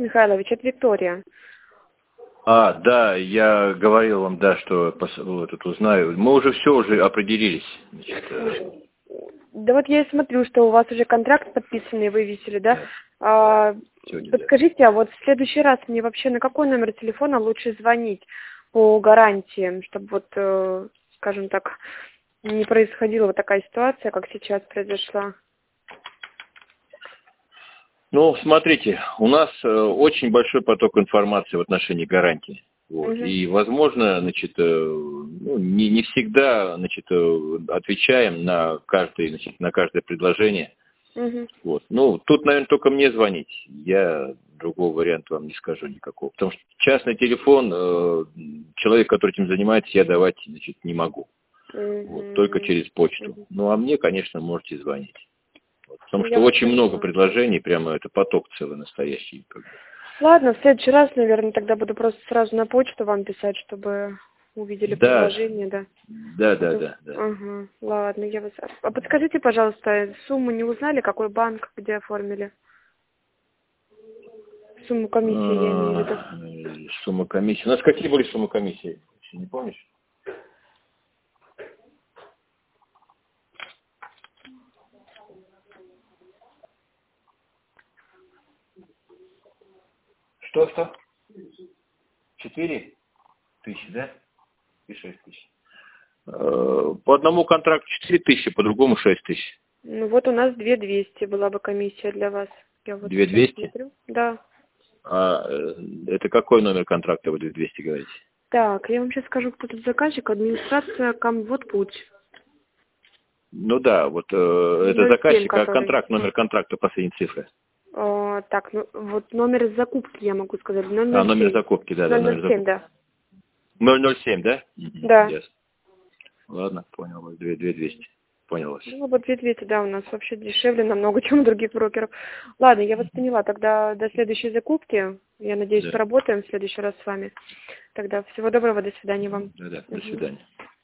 Михайлович, это Виктория. Да, я говорил вам, да, что тут узнаю. Мы уже все уже определились. Значит, Да вот я и смотрю, что у вас уже контракт подписанный вывесили, да? Подскажите, а вот в следующий раз мне вообще на какой номер телефона лучше звонить по гарантиям, чтобы вот, скажем так, не происходила вот такая ситуация, как сейчас произошла? Ну, смотрите, у нас очень большой поток информации в отношении гарантии. Вот. И, возможно, значит, не всегда, значит, отвечаем на каждое предложение. Вот. Ну, тут, наверное, только мне звонить. Я другого варианта вам не скажу никакого. Потому что частный телефон, человек, который этим занимается, я давать, значит, не могу. Вот, только через почту. Ну, а мне, конечно, можете звонить. Вот, потому что очень много предложений, прямо это поток целый настоящий. Ладно, в следующий раз, наверное, тогда буду просто сразу на почту вам писать, чтобы увидели предложение, да? Да. Ага, ладно, я вас... А подскажите, пожалуйста, сумму не узнали, какой банк, где оформили? Сумму комиссии, я имею в виду. Сумма комиссии. У нас какие были суммы комиссии? Не помнишь? Что? 4 тысячи, да? И 6 тысяч. По одному контракту 4 тысячи, по другому 6 тысяч. Ну вот у нас 2200 была бы комиссия для вас. Я вот 2200? Да. Это какой номер контракта вы 2200 говорите? Так, я вам сейчас скажу, кто тут заказчик. Администрация Камводпуть. Ну да, вот это заказчик, а контракт, номер контракта, последние цифры. Так, ну вот номер закупки я могу сказать. 007. Номер закупки, да. 007, да. 007, да? Да. Ясно. Ладно, понял вас. 2200. Понял вас. Ну, вот 2200, да, у нас вообще дешевле намного, чем у других брокеров. Ладно, я вас поняла. Тогда до следующей закупки. Я надеюсь, поработаем в следующий раз с вами. Тогда всего доброго, до свидания вам. Да, до свидания.